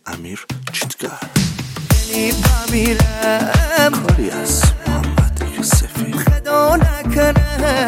امیر چیتگر. یعنی بمیرم کاری از محمد یوسفی. خدا نکنه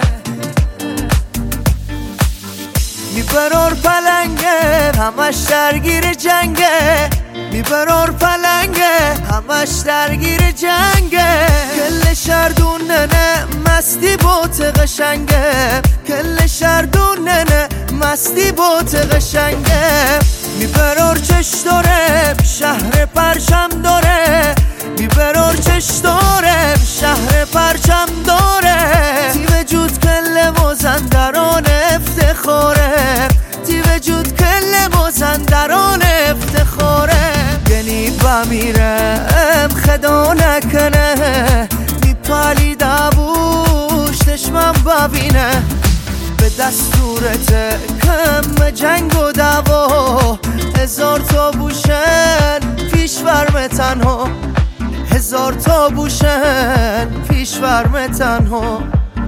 میبرار پلنگه همش درگیر جنگه، میبرار پلنگه همش درگیر جنگه. کل شردونه نه مستی بوت قشنگه، کل شردونه نه مستی بوت قشنگه. میبرار چش داره شهر پرچم داره، میبرار چش داره شهر پرچم داره. تی وجود کل مازندران افتخاره، تی وجود کل مازندران افتخاره. یعنی بمیرم خدا نکنه میپالی دابوش دشمن ببینه. به دستورت کم جنگ و دعوا، هزار تا بوشن پیش ورم تنها، هزار تا بوشن پیش ورم تنها.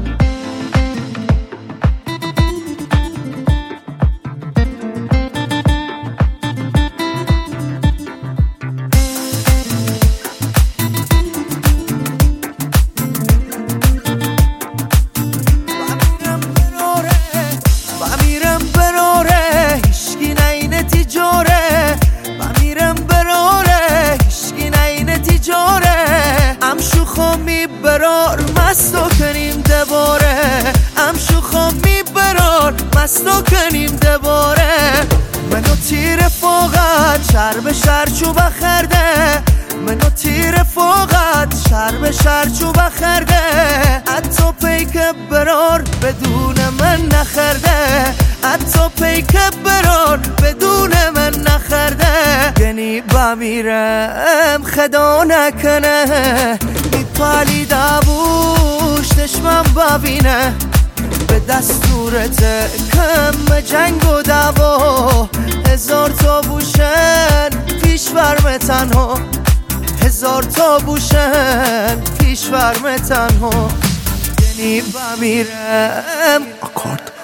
برار مستو کنیم دوباره، ام شوخا میبرار مستو کنیم دوباره. منو تیر فوقت شر به شر چوب خرده، منو تیر فوقت شر به شر چوب خرده. حتی پیک برار بدون من نخرده، حتی پیک برار بدون من نخرده. یعنی بمیرم خدا نکنه میپالی دابوش دشمن ببینه. به دستورت کم جنگ و دعوا، هزار تا بوشن پیش ورم تنها، هزار تا بوشن پیش ورم تنها. یعنی بمیرم آکارد